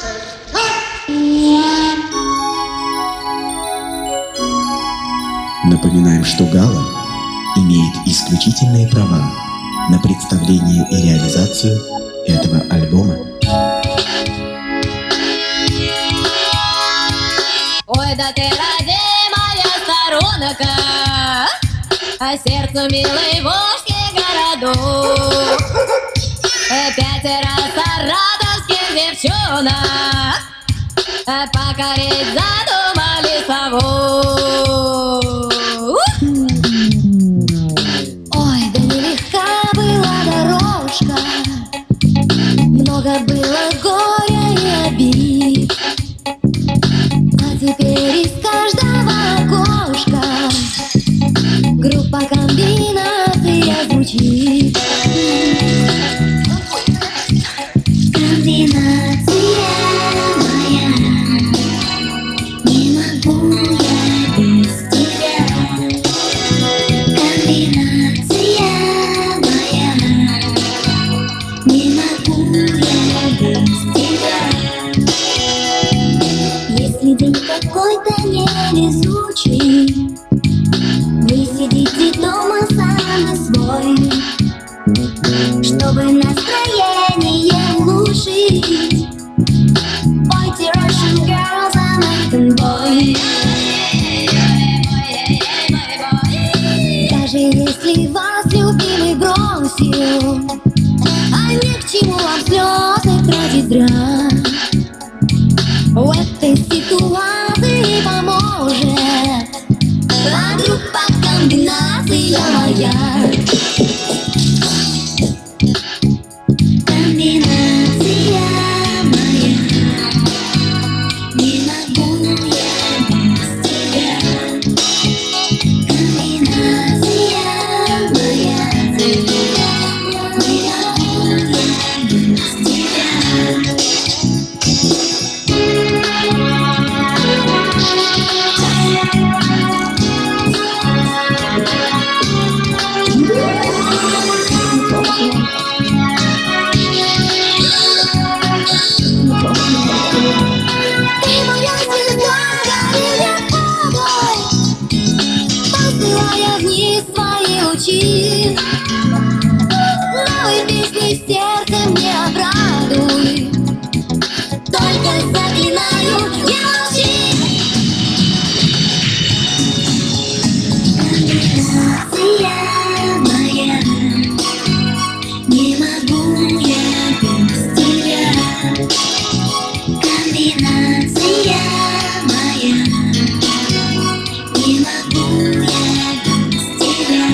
Напоминаем, что Гала имеет исключительные права на представление и реализацию этого альбома. Ой, да ты родимая сторонка, а сердцу милой Волжский городок. 5 саратовских девчонок покорить задумали сову. Ой, да нелегка была дорожка, много было горя и обид, а теперь из каждого окошка группа комбинация звучит. Комбинация моя, не могу я без тебя. Комбинация моя, не могу я без тебя. Если день какой-то невезучий, вы сидите дома сами свой, чтобы настроение улучшить, пойте Russian girls, American boy. Даже если вас любимый бросил, а ни к чему вам слезы тратить зря, в этой ситуации поможет группа комбинация моя. Комбинация моя, не могу я без тебя. Комбинация моя, не могу я без тебя. Ты моя звезда, горя водой, посылая вниз свои лучи. Новой песней сердце мне обрадуй, только заклинаю, не молчи. Комбинация моя, не могу я без тебя. Комбинация моя, не могу я без тебя.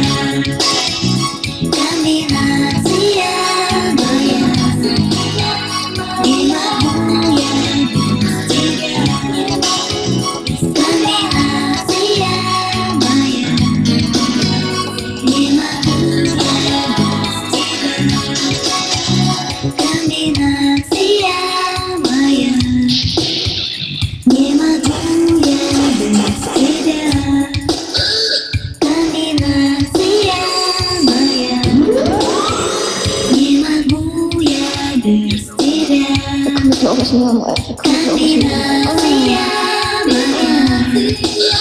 Комбинация моя, не могу я без тебя. Комбинация моя, не могу я без тебя. Комбинация моя, не могу я без тебя. Комбинация моя, не могу я без тебя. Комбинация моя.